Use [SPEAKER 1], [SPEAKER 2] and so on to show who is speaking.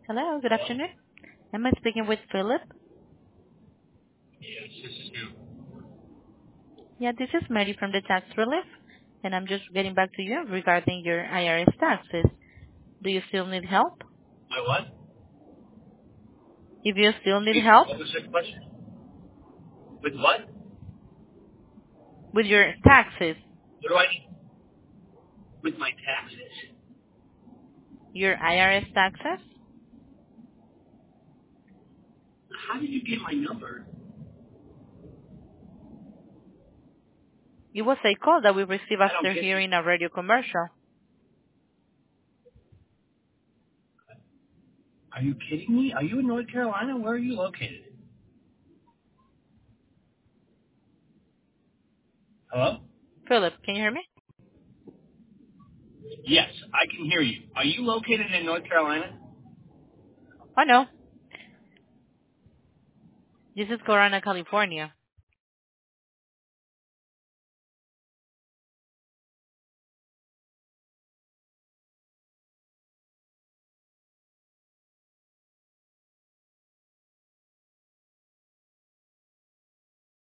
[SPEAKER 1] Hello, good
[SPEAKER 2] Hello?
[SPEAKER 1] afternoon. Am I speaking with Philip?
[SPEAKER 2] Yes, this is you.
[SPEAKER 1] Yeah, this is Mary from the Tax Relief, and I'm just getting back to you regarding your IRS taxes. Do you still need help?
[SPEAKER 2] My what?
[SPEAKER 1] If you still need
[SPEAKER 2] Excuse me,
[SPEAKER 1] help
[SPEAKER 2] what was the question? With what?
[SPEAKER 1] with your taxes,
[SPEAKER 2] What do I need? With my taxes?
[SPEAKER 1] your IRS taxes,
[SPEAKER 2] How did you get my number?
[SPEAKER 1] it was a call that we received
[SPEAKER 2] I don't
[SPEAKER 1] after
[SPEAKER 2] get this.
[SPEAKER 1] hearing a radio commercial.
[SPEAKER 2] Are you kidding me? Are you in North Carolina? Where are you located? Hello?
[SPEAKER 1] Philip, can you hear me?
[SPEAKER 2] Yes, I can hear you. Are you located in North Carolina?
[SPEAKER 1] Oh no, this is Corona, California.